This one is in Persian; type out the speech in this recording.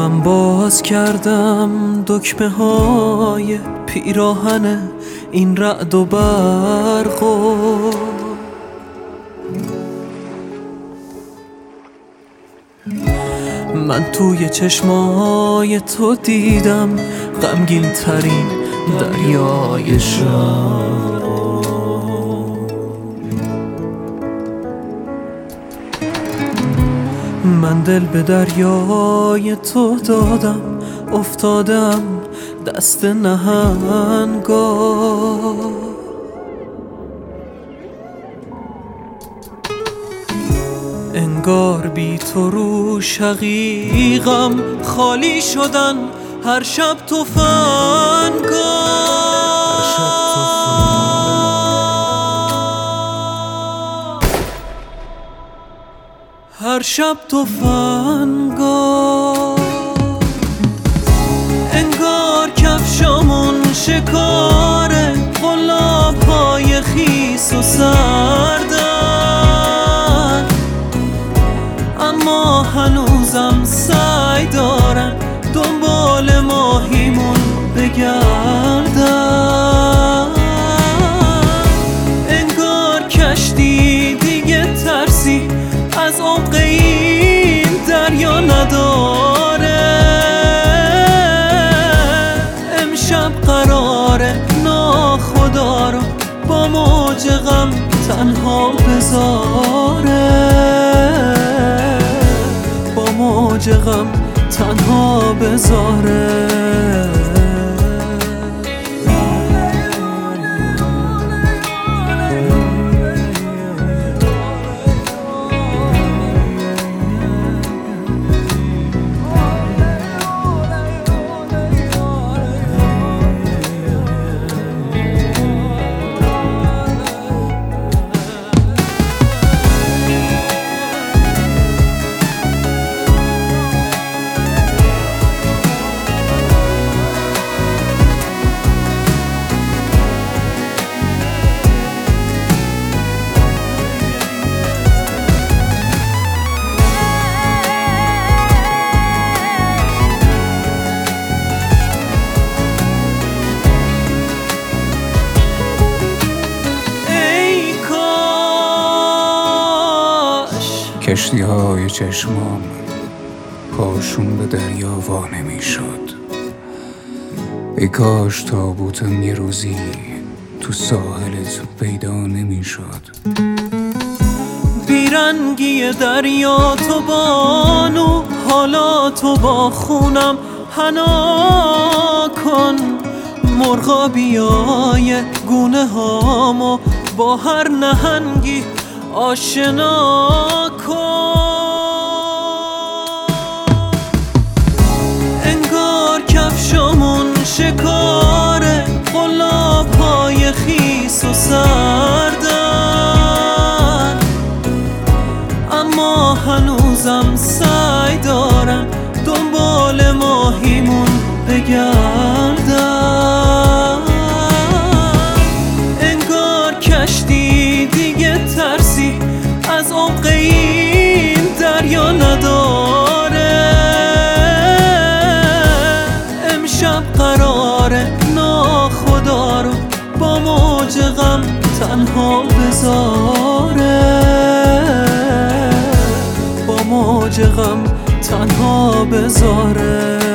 من باز کردم دکمه های پیراهن این رعد و برق و من توی چشمای تو دیدم غمگین ترین دریای شب. من دل به دریای تو دادم، افتادم دست نهنگا. انگار بی تو رو شقیقم خالی شدن هر شب تفنگا. هر شب تفنگا. انگار کفشامون شکار قلاب‌های خیس و سردن، اما هنوزم سعی دارن دنبال ماهیمون بگردن. انگار کشتی دیگه ترسی از عمق این دریا نداره. امشب قراره ناخدا رو با موج غم تنها بذاره، با موج غم تنها بذاره. کشتی های چشمام پاشون به دریا وا نمیشد. ای کاش تابوتم یه روزی تو ساحلت پیدا نمیشد. بیرنگی دریا تو بانو، حالا تو با خونم حنا کن. مرغابیای گونه هامو با هر نهنگی آشنا کن. انگار کفشامون شکار قلاب‌های خیس و سردن، اما هنوزم سعی دارن دنبال ماهیمون بگردن. انگار کشتی دیگه ترسی از عمق این دریا نداره. امشب قراره ناخدا رو با موج غم تنها بذاره، با موج غم تنها بذاره.